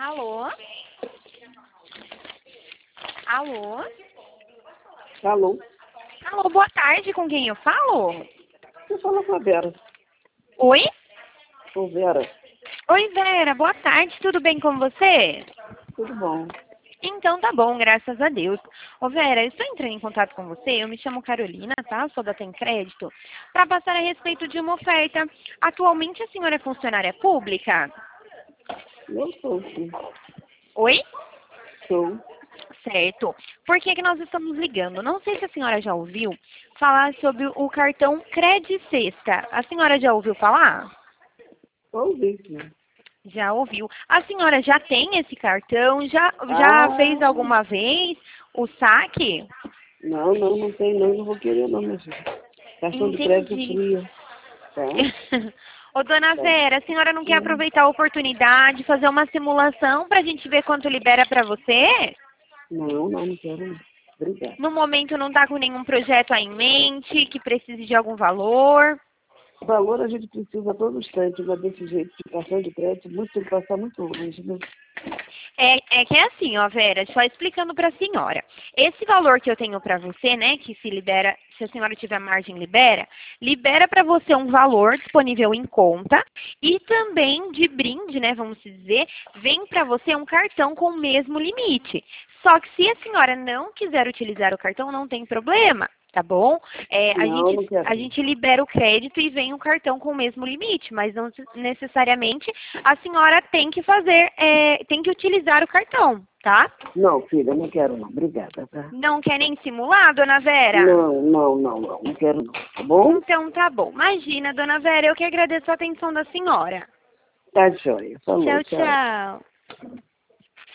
Alô? Alô? Alô? Alô, boa tarde, com quem eu falo? Você fala com a Vera. Oi? Ô, Vera, Oi, Vera, boa tarde, tudo bem com você? tudo bom? Então tá bom, graças a Deus. Ô Vera, eu estou entrando em contato com você, eu me chamo Carolina, tá? Sou da Tem Crédito, para passar a respeito de uma oferta. Atualmente a senhora é funcionária pública? Eu sou, sim. Oi? Sou. Certo. Por que que nós estamos ligando? Não sei se a senhora já ouviu falar sobre o cartão Cred Sexta. A senhora já ouviu falar? Ouvi, sim. Já ouviu. A senhora já tem esse cartão? Já Ah, fez alguma vez o saque? não tem não, não vou querer não, minha filha. Cartão de crédito Entendi. fria, tá? Ô, dona Tá. Vera, a senhora não quer aproveitar a oportunidade, fazer uma simulação para a gente ver quanto libera para você? Não quero não. Obrigada. No momento não está com nenhum projeto aí em mente, que precise de algum valor? Valor a gente precisa a todo instante, mas desse jeito de cartão de crédito, muito tem que passar muito longe, né? É que é assim, ó, Vera, só explicando para a senhora. Esse valor que eu tenho para você, né, que se libera, se a senhora tiver margem, libera para você um valor disponível em conta e também de brinde, né, vamos dizer, vem para você um cartão com o mesmo limite. Só que se a senhora não quiser utilizar o cartão, não tem problema. Tá bom? Não quero A não. gente libera o crédito e vem o cartão com o mesmo limite, mas não necessariamente a senhora tem que tem que utilizar o cartão, tá? Não, filha, não quero não. Obrigada, tá? Não quer nem simular, dona Vera? Não quero não, tá bom? Então tá bom. Imagina, dona Vera, eu que agradeço a atenção da senhora. Tá joia. Falou, Tchau, tchau. tchau.